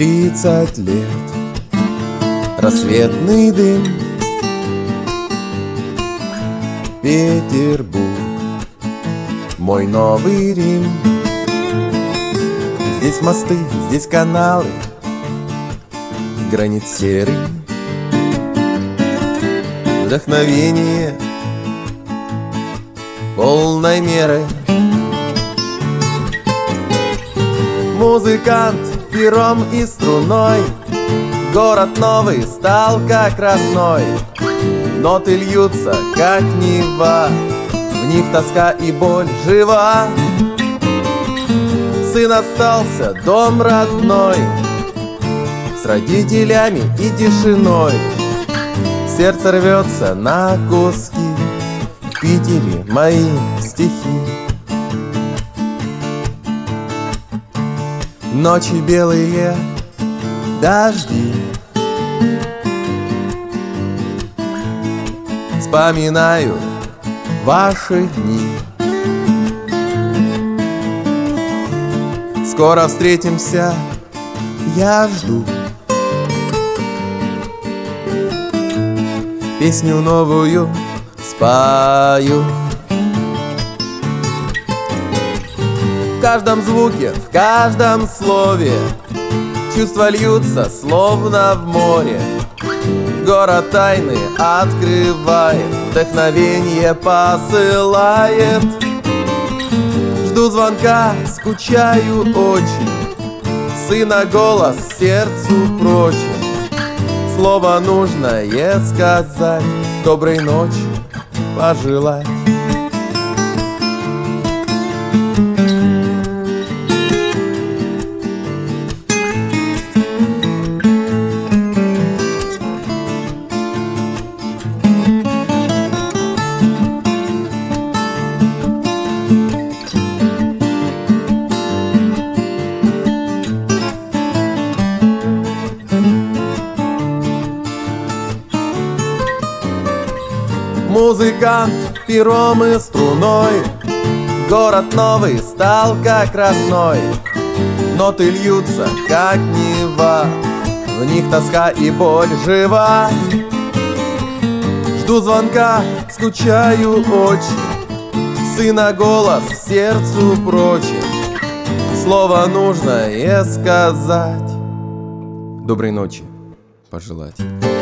30 лет, рассветный дым, Петербург, мой новый Рим. Здесь мосты, здесь каналы, гранит серый, вдохновение полной меры. Музыкант пером и струной, город новый стал как родной. Ноты льются, как Нева, в них тоска и боль жива. Сын остался, дом родной, с родителями и тишиной. Сердце рвется на куски, в Питере мои стихи. Ночи белые, дожди, вспоминаю ваши дни. Скоро встретимся, я жду. Песню новую спою. В каждом звуке, в каждом слове чувства льются, словно в море. Город тайны открывает, вдохновение посылает. Жду звонка, скучаю очень, сына голос сердцу прочен. Слово нужное сказать, доброй ночи пожелать. Музыкант пером и струной, город новый стал как родной. Ноты льются, как Нева, в них тоска и боль жива. Жду звонка, скучаю очень, сына голос сердцу прочен. Слово нужное сказать, доброй ночи пожелать.